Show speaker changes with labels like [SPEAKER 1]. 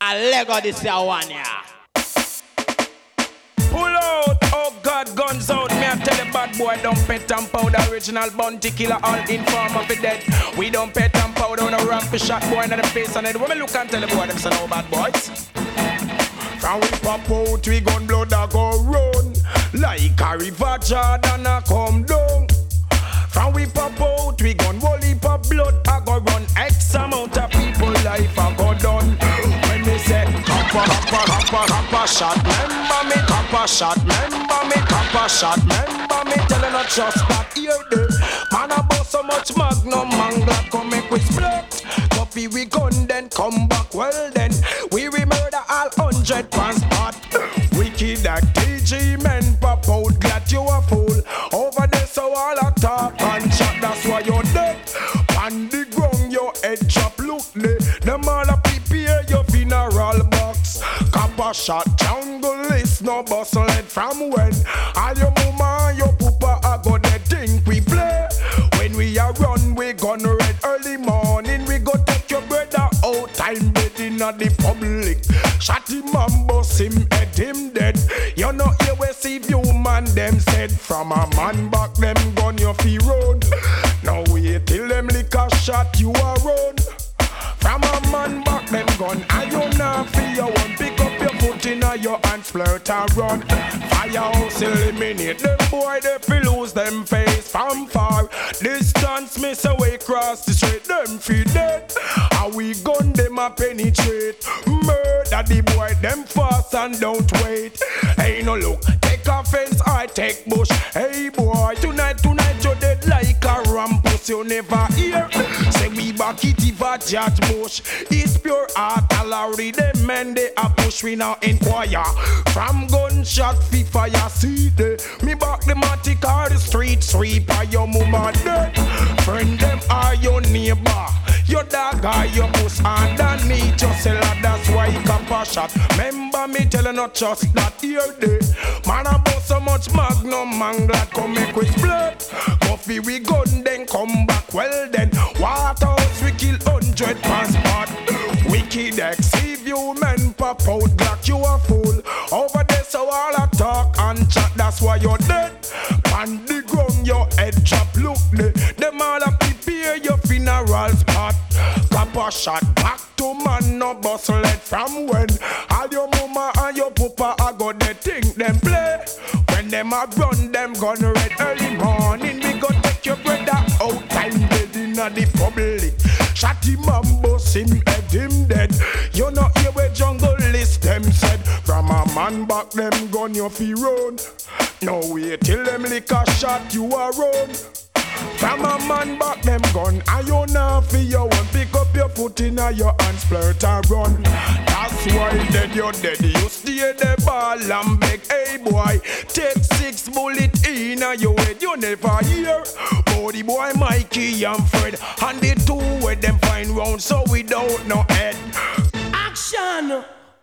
[SPEAKER 1] Lego this year one, yeah.
[SPEAKER 2] Pull out, oh God, guns out. Me I tell the bad boy, don't pet and powder. Original bounty killer, all informer for dead. We don't pet and powder on a ramp for shot boy in the face and head. When me look and tell the boy, them say no bad boys. From we pop out, we gun blood a go run. Like a river Jordan a come down. From we pop out, we gun whole heap of blood a go run. X amount of people life a go done. When me say copper shot, remember me copper shot, remember me copper shot, remember me telling a trust that here the man a bust so much magnum man glad come make we split. Copy we gun then come back well then we murder all 100 pounds spot. Wicked that TG men pop out glad you a fool. Over there so all a talk and chat that's why you're dead. On the ground your head drop look there. Them all a prepare your funeral box. Copper shot jungle is no bustle head from when. All your mama and your papa a go they think we play. When we a run we gun red early morning. We go take your brother out time bed in the public. Shot him and bust him head him dead. You know here we see you man them said. From a man back them gun your fee run. Now wait till them lick a shot you a run. From a man back them gun and you not feel you want. Pick up your foot in your hand flirt and run. Firehouse eliminate them boy they feel lose them face from far. Distance miss away cross the street them feel dead. How we gun them a penetrate. Murder the boy them fast and don't wait. Hey no look take offense I take bush. Hey boy tonight you dead like a rampus you never hear. Say we back it if a judge bush. It's pure artillery them men they a push we now inquire. From gunshot fi fire see the me back the matic or the street sweeper your mama dead. Friend them are your neighbor. Your dog or your puss underneath your cellar. That's why you copper shot. Remember me telling no trust that here day. Man about so much magnum man glad come make with blood. Coffee we gun then come back well then. Waterhouse we kill 100 pounds spot. Wicked X if you men pop out black you a fool. Over there so all a talk and chat that's why you're dead. On the ground your head drop look there. Them all a prepare your funeral spot. Copper shot back to man no bustle it from when. All your mama and your papa a go they think them play. When them a run them gun red early morning. We go take your brother out time dead in the public. Shot him and bust him head him dead. You know here where jungle list them said. From a man back them gun you fi run. No wait till them lick a shot you a run. From a man back them gun and you not fi you want. Pick up your foot in your hands flirt and run. That's why dead you're dead. You stay the ball and beg hey boy. Take 6 bullet in your head you never hear. Body boy Mikey and Fred. And the 2 where them find round so without no head.
[SPEAKER 3] Action!